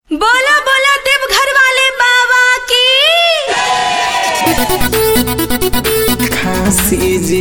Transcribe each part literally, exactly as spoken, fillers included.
बोलो बोलो देवघर वाले बाबा की। खासी जी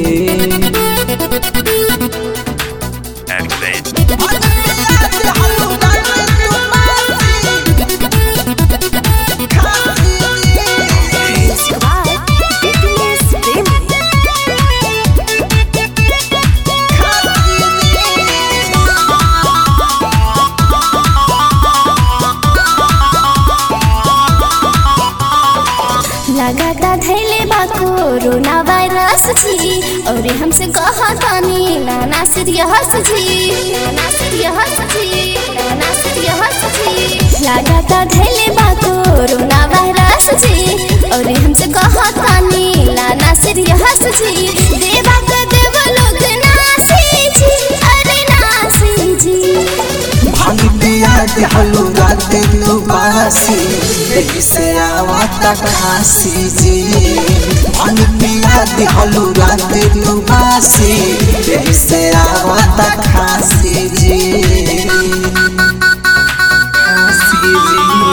लगाता धैले बा कोरोना वायरस जी और हमसे कहा तानी नाना सीरियस जी नाना सीरियस जी नाना सीरियस जी लगाता धैले बा कोरोना वायरस जी और हमसे कहा तानी नाना सीरियस जी देवा का देव लोग नासी जी अरे नासी जी भांग पिया दिहलू राते तू बासी देही से आवता खासी जी भांग पिया दिहलू राते तू बासी देही से आवता खासी जी खासी जी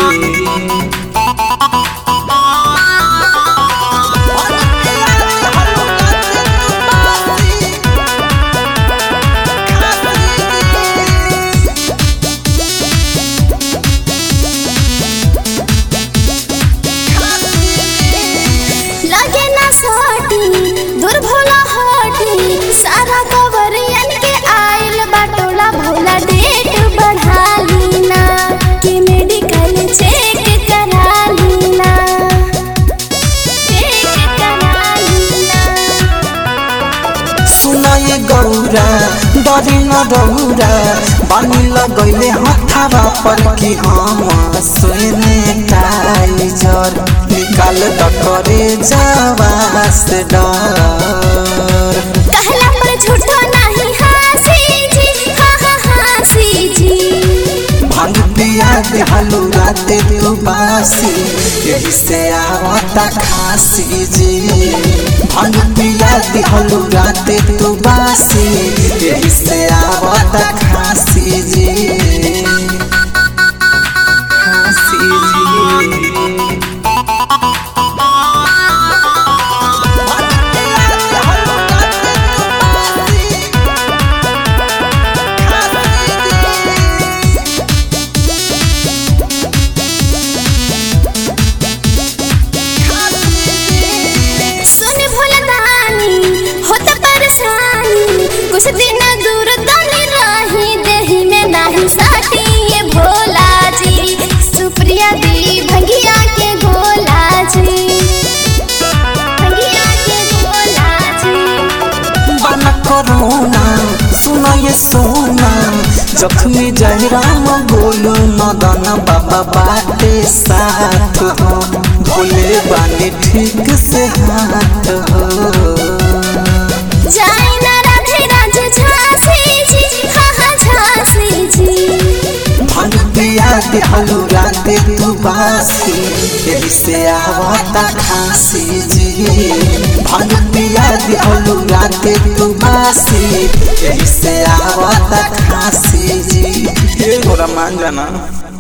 सारा कवरियन के आइल बाटोला भोला डेट बढ़ा लीना कि मेडिकल चेक करा लीना चेक करा लीना। सुना ये गौरा डरी न डौरा बानी लगैले हथावा पर कि हम सोने टाइजर निकाल द करे जावा से डर कहला पर झूठो नहीं हासी जी हा हा हासी जी भांग पिया दिहलू राते तू बासी यही से आवता खासी जी भांग पिया दिहलू राते तू बासी यही से आवता खासी जी खासी जी कुछ दिन दूर तनी रही देही में नहीं साटी ये भोला जी सुप्रिया दी भंगिया के गोला जी भंगिया के गोला जी बना कोरोना सुना ये सोना जख्मी जयराम गोलू मदन बाबा बाटे साथ हो भोले बानी ठीक से हाथ हो जाए ना राधे राज झांसी जी हा हा झांसी जी भांग पिया दिहलू राते तू बासी यही से आवता खासी जी भांग पिया दिहलू राते तू बासी यही से आवता खासी जी ये गोरा मान जाना।